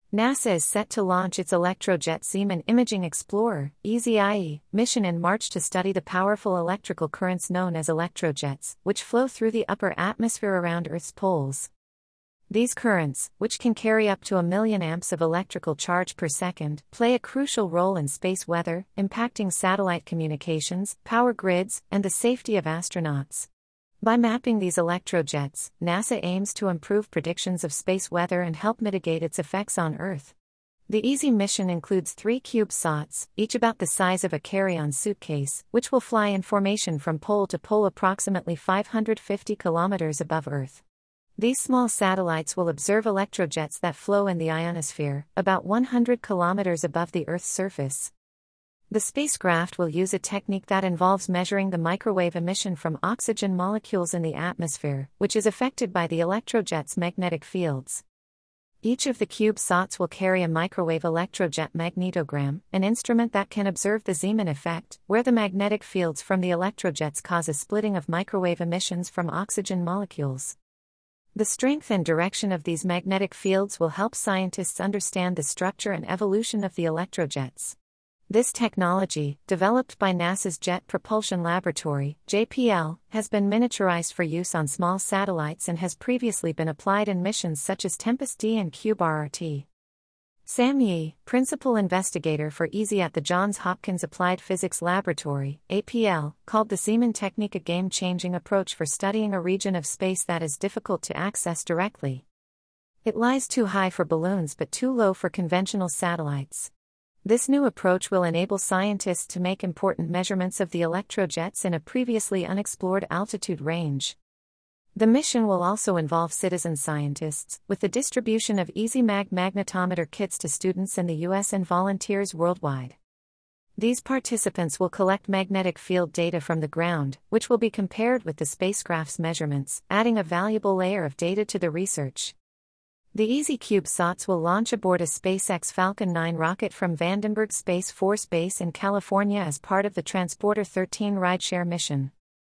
NASA is set to launch its Electrojet Zeeman Imaging Explorer (EZIE) mission in March to study the powerful electrical currents known as electrojets, which flow through the upper atmosphere around Earth's poles. These currents, which can carry up to 1,000,000 amps of electrical charge per second, play a crucial role in space weather, impacting satellite communications, power grids, and the safety of astronauts. By mapping these electrojets, NASA aims to improve predictions of space weather and help mitigate its effects on Earth. The EZIE mission includes 3 CubeSats, each about the size of a carry-on suitcase, which will fly in formation from pole to pole approximately 550 kilometers above Earth. These small satellites will observe electrojets that flow in the ionosphere, about 100 kilometers above the Earth's surface. The spacecraft will use a technique that involves measuring the microwave emission from oxygen molecules in the atmosphere, which is affected by the electrojet's magnetic fields. Each of the CubeSats will carry a microwave electrojet magnetogram, an instrument that can observe the Zeeman effect, where the magnetic fields from the electrojets cause a splitting of microwave emissions from oxygen molecules. The strength and direction of these magnetic fields will help scientists understand the structure and evolution of the electrojets. This technology, developed by NASA's Jet Propulsion Laboratory, JPL, has been miniaturized for use on small satellites and has previously been applied in missions such as TEMPEST-D and CubeRRT. Sam Yee, principal investigator for EZIE at the Johns Hopkins Applied Physics Laboratory, APL, called the Zeeman technique a game-changing approach for studying a region of space that is difficult to access directly. It lies too high for balloons but too low for conventional satellites. This new approach will enable scientists to make important measurements of the electrojets in a previously unexplored altitude range. The mission will also involve citizen scientists, with the distribution of EZIMAG magnetometer kits to students in the U.S. and volunteers worldwide. These participants will collect magnetic field data from the ground, which will be compared with the spacecraft's measurements, adding a valuable layer of data to the research. The EZIE CubeSats will launch aboard a SpaceX Falcon 9 rocket from Vandenberg Space Force Base in California as part of the Transporter 13 rideshare mission.